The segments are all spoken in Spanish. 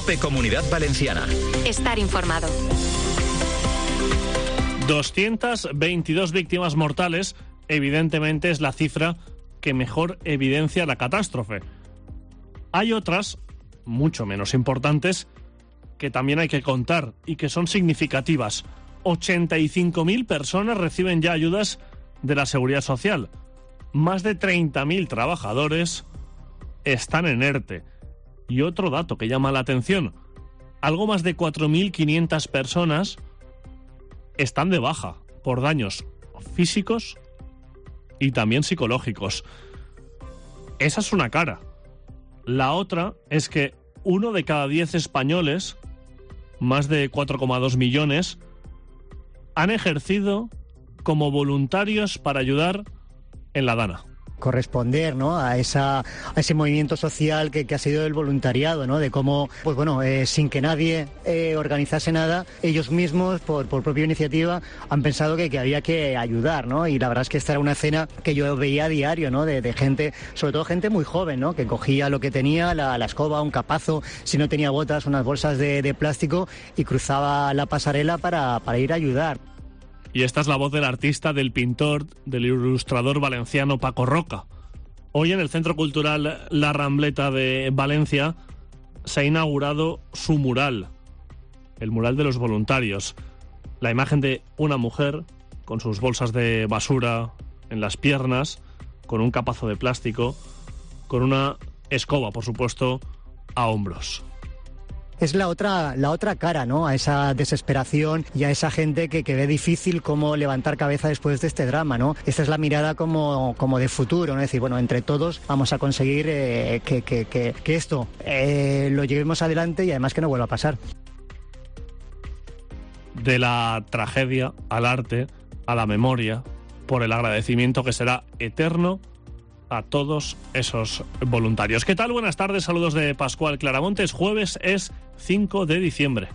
COPE Comunidad Valenciana. Estar informado. 222 víctimas mortales, evidentemente es la cifra que mejor evidencia la catástrofe. Hay otras, mucho menos importantes, que también hay que contar y que son significativas. 85.000 personas reciben ya ayudas de la Seguridad Social. Más de 30.000 trabajadores están en ERTE. Y otro dato que llama la atención, algo más de 4.500 personas están de baja por daños físicos y también psicológicos. Esa es una cara. La otra es que 1 de cada 10 españoles, más de 4,2 millones, han ejercido como voluntarios para ayudar en la Dana. Corresponder, ¿no?, a ese movimiento social que ha sido el voluntariado, ¿no?, de cómo, pues bueno, sin que nadie organizase nada, ellos mismos, por propia iniciativa, han pensado que había que ayudar, ¿no? Y la verdad es que esta era una escena que yo veía a diario, ¿no?, de gente, sobre todo gente muy joven, ¿no?, que cogía lo que tenía, la escoba, un capazo, si no tenía botas, unas bolsas de plástico, y cruzaba la pasarela para ir a ayudar. Y esta es la voz del artista, del pintor, del ilustrador valenciano Paco Roca. Hoy en el Centro Cultural La Rambleta de Valencia se ha inaugurado su mural, el mural de los voluntarios. La imagen de una mujer con sus bolsas de basura en las piernas, con un capazo de plástico, con una escoba, por supuesto, a hombros. Es la otra cara, ¿no?, a esa desesperación y a esa gente que ve difícil cómo levantar cabeza después de este drama, ¿no? Esta es la mirada como de futuro, ¿no? Es decir, bueno, entre todos vamos a conseguir que esto lo llevemos adelante y además que no vuelva a pasar. De la tragedia al arte, a la memoria, por el agradecimiento que será eterno a todos esos voluntarios. ¿Qué tal? Buenas tardes, saludos de Pascual Claramontes. Jueves es 5 de diciembre.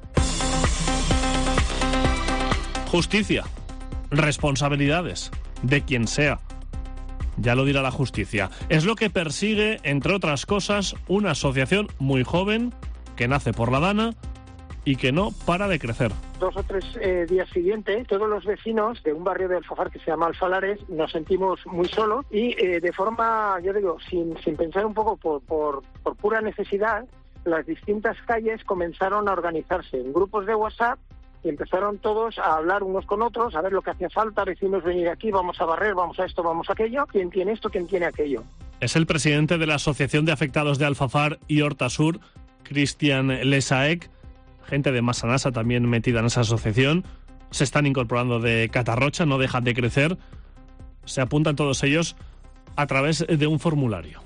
Justicia, responsabilidades de quien sea. Ya lo dirá la justicia. Es lo que persigue, entre otras cosas, una asociación muy joven que nace por la Dana y que no para de crecer. 2 o 3 días siguientes, todos los vecinos de un barrio de Alfafar que se llama Alfalares nos sentimos muy solos y de forma, yo digo, sin pensar un poco por pura necesidad, las distintas calles comenzaron a organizarse en grupos de WhatsApp y empezaron todos a hablar unos con otros, a ver lo que hacía falta, decimos venir aquí, vamos a barrer, vamos a esto, vamos a aquello, quién tiene esto, quién tiene aquello. Es el presidente de la Asociación de Afectados de Alfafar y Horta Sur, Cristian Lesaec. Gente de Massanassa también metida en esa asociación. Se están incorporando de Catarrocha, no dejan de crecer. Se apuntan todos ellos a través de un formulario.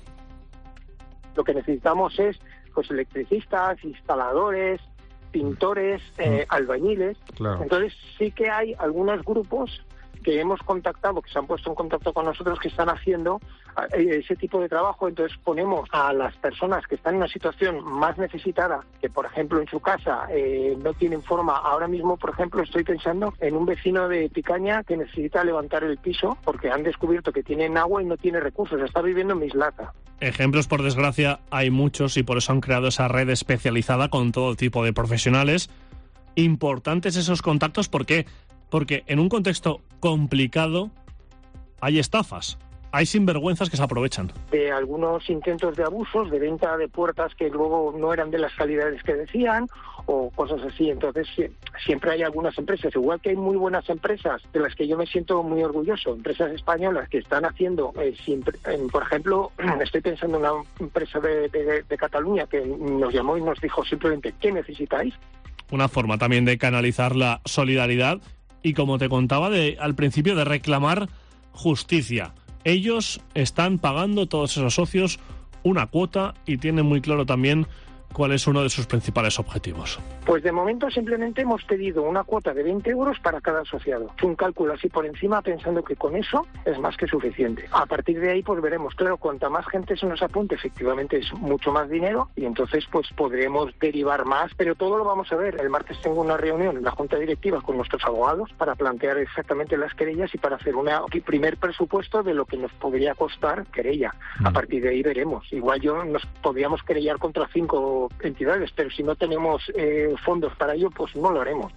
Lo que necesitamos es pues electricistas, instaladores, pintores, albañiles. Claro. Entonces sí que hay algunos grupos que hemos contactado, que se han puesto en contacto con nosotros, que están haciendo ese tipo de trabajo. Entonces ponemos a las personas que están en una situación más necesitada, que por ejemplo en su casa no tienen forma. Ahora mismo, por ejemplo, estoy pensando en un vecino de Picaña que necesita levantar el piso porque han descubierto que tienen agua y no tiene recursos, está viviendo en Mislata. Ejemplos, por desgracia, hay muchos y por eso han creado esa red especializada con todo tipo de profesionales. Importantes esos contactos, ¿por qué? Porque en un contexto complicado hay estafas, hay sinvergüenzas que se aprovechan. De algunos intentos de abusos, de venta de puertas que luego no eran de las calidades que decían o cosas así. Entonces siempre hay algunas empresas, igual que hay muy buenas empresas de las que yo me siento muy orgulloso, empresas españolas que están haciendo, por ejemplo, estoy pensando en una empresa de Cataluña que nos llamó y nos dijo simplemente ¿qué necesitáis? Una forma también de canalizar la solidaridad y, como te contaba al principio, de reclamar justicia. Ellos están pagando, todos esos socios, una cuota y tienen muy claro también cuál es uno de sus principales objetivos. Pues de momento simplemente hemos pedido una cuota de 20 euros para cada asociado. Es un cálculo así por encima, pensando que con eso es más que suficiente. A partir de ahí pues veremos. Claro, cuanta más gente se nos apunte, efectivamente es mucho más dinero y entonces pues podremos derivar más, pero todo lo vamos a ver. El martes tengo una reunión en la Junta Directiva con nuestros abogados para plantear exactamente las querellas y para hacer un primer presupuesto de lo que nos podría costar querella. A partir de ahí veremos. Igual nos podríamos querellar contra 5 apoyando entidades, pero si no tenemos fondos para ello, pues no lo haremos.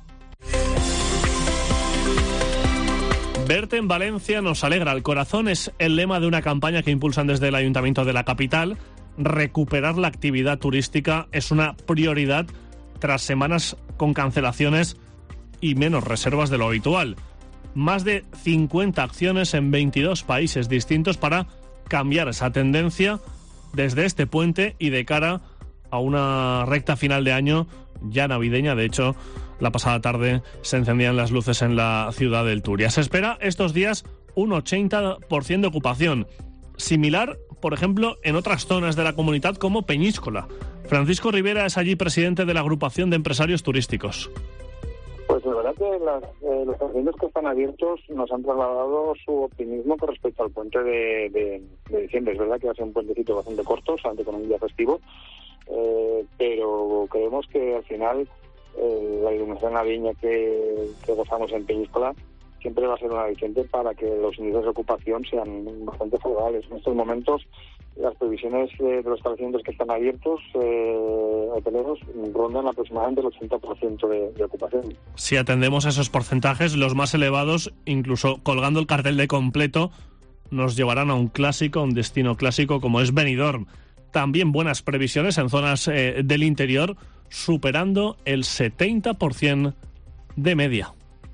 Verte en Valencia nos alegra el corazón es el lema de una campaña que impulsan desde el Ayuntamiento de la capital. Recuperar la actividad turística es una prioridad tras semanas con cancelaciones y menos reservas de lo habitual. Más de 50 acciones en 22 países distintos para cambiar esa tendencia desde este puente y de cara a una recta final de año ya navideña. De hecho, la pasada tarde se encendían las luces en la ciudad del Turia. Se espera estos días un 80% de ocupación, similar, por ejemplo, en otras zonas de la comunidad como Peñíscola. Francisco Rivera es allí presidente de la agrupación de empresarios turísticos. Pues la verdad que los establecimientos que están abiertos nos han trasladado su optimismo con respecto al puente de diciembre. Es verdad que va a ser un puentecito bastante corto, solamente con un día festivo, pero creemos que al final la iluminación navideña que gozamos en Peñíscola siempre va a ser un aliciente para que los índices de ocupación sean bastante favorables. En estos momentos, las previsiones de los establecimientos que están abiertos, hoteleros, rondan aproximadamente el 80% de ocupación. Si atendemos a esos porcentajes, los más elevados, incluso colgando el cartel de completo, nos llevarán a un clásico, un destino clásico como es Benidorm. También buenas previsiones en zonas del interior, superando el 70% de media.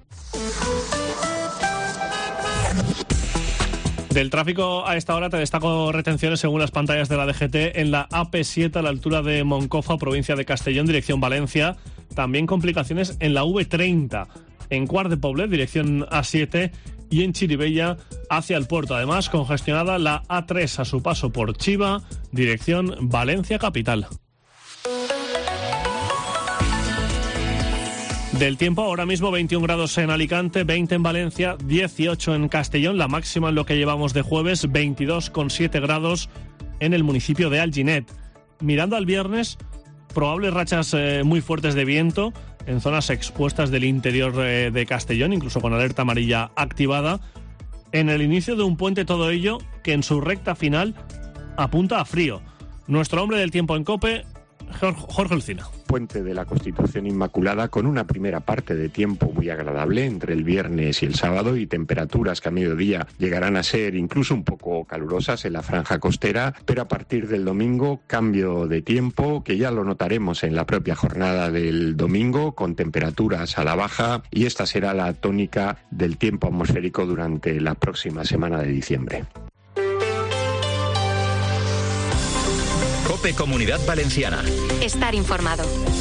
Del tráfico a esta hora te destaco retenciones según las pantallas de la DGT en la AP7 a la altura de Moncofa, provincia de Castellón, dirección Valencia. También complicaciones en la V30, en Quart de Poblet, dirección A7, y en Chirivella hacia el puerto. Además, congestionada la A3 a su paso por Chiva, dirección Valencia capital. Del tiempo, ahora mismo 21 grados en Alicante, 20 en Valencia, 18 en Castellón, la máxima en lo que llevamos de jueves, 22,7 grados en el municipio de Alginet. Mirando al viernes, probables rachas muy fuertes de viento en zonas expuestas del interior de Castellón, incluso con alerta amarilla activada. En el inicio de un puente todo ello que en su recta final apunta a frío. Nuestro hombre del tiempo en COPE, Jorge Olcina. Puente de la Constitución Inmaculada con una primera parte de tiempo muy agradable entre el viernes y el sábado y temperaturas que a mediodía llegarán a ser incluso un poco calurosas en la franja costera, pero a partir del domingo cambio de tiempo que ya lo notaremos en la propia jornada del domingo con temperaturas a la baja y esta será la tónica del tiempo atmosférico durante la próxima semana de diciembre. COPE Comunidad Valenciana. Estar informado.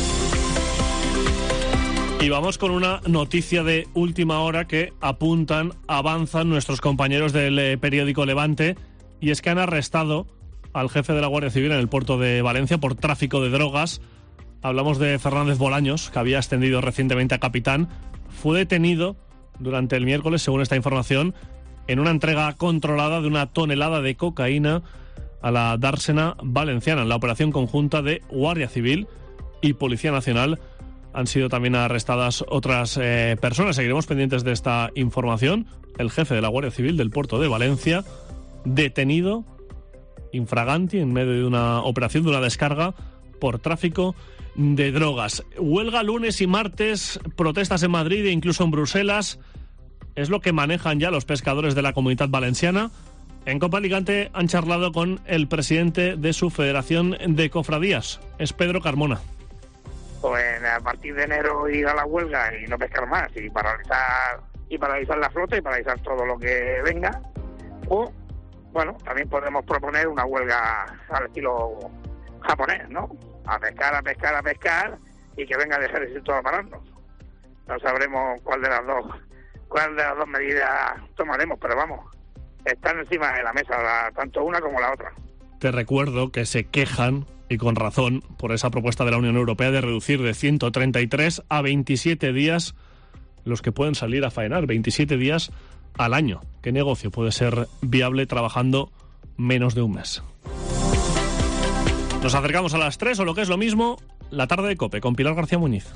Y vamos con una noticia de última hora que avanzan nuestros compañeros del periódico Levante, y es que han arrestado al jefe de la Guardia Civil en el puerto de Valencia por tráfico de drogas. Hablamos de Fernández Bolaños, que había ascendido recientemente a capitán. Fue detenido durante el miércoles, según esta información, en una entrega controlada de 1 tonelada de cocaína a la dársena valenciana. En la operación conjunta de Guardia Civil y Policía Nacional han sido también arrestadas otras personas. Seguiremos pendientes de esta información. El jefe de la Guardia Civil del puerto de Valencia, detenido infraganti en medio de una operación, de una descarga por tráfico de drogas. Huelga lunes y martes, protestas en Madrid e incluso en Bruselas. Es lo que manejan ya los pescadores de la Comunidad Valenciana. En Copa Alicante han charlado con el presidente de su Federación de Cofradías, es Pedro Carmona. Pues a partir de enero ir a la huelga y no pescar más y paralizar la flota y paralizar todo lo que venga. O, bueno, también podemos proponer una huelga al estilo japonés, ¿no? A pescar y que venga el ejército a pararnos. No sabremos cuál de las dos medidas tomaremos, pero vamos, están encima de la mesa tanto una como la otra. Te recuerdo que se quejan, y con razón, por esa propuesta de la Unión Europea de reducir de 133 a 27 días los que pueden salir a faenar, 27 días al año. ¿Qué negocio puede ser viable trabajando menos de un mes? Nos acercamos a las 3, o lo que es lo mismo, la tarde de COPE con Pilar García Muñiz.